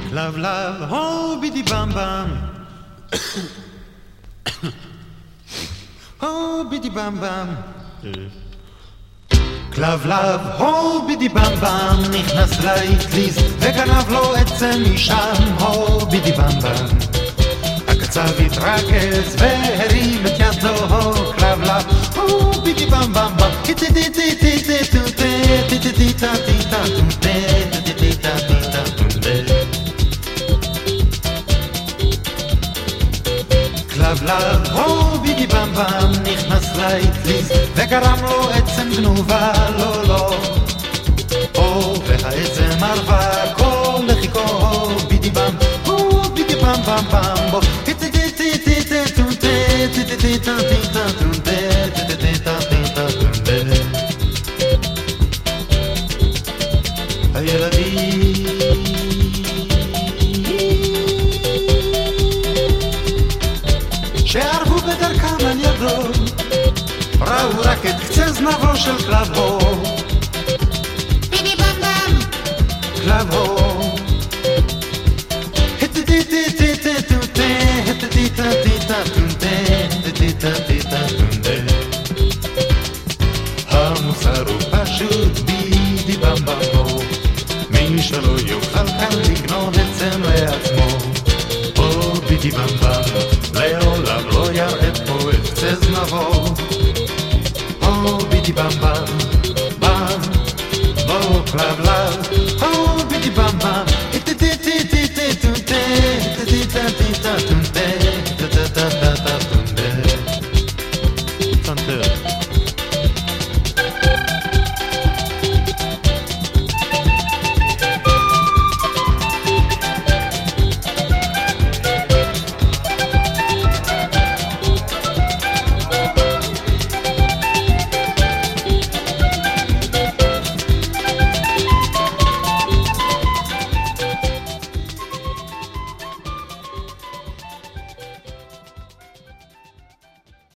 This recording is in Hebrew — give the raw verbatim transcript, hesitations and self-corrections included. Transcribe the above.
Love, love, oh, biddy bam bam. Oh, biddy bam bam. Love, love, oh, biddy bam bam. נכנס לאטליז וגנב לו עצם משם. Oh, biddy bam bam. הקצב התרכז והרים את ידו. Love, love, oh, biddy bam bam bam. לב לב, הו בידי במ במ, נכנס לאטליז וגרם לו עצם גנובה, לא לא. הו והעצם ערבה, כל לחיקו, הו בידי במ, הו בידי במ במ במ בו. הילדים שערבו בדרכם על ידו ראו רק את קצה זנבו של כלבו בידי במ במ כלבו המוסר הוא פשוט בידי במ במ בו מי שלא יוכל כאן לגנוב עצם לעצמו או בידי במ במ לעולם לא יראה פה את קצה זנבו או בידי במ במ במ בו כלב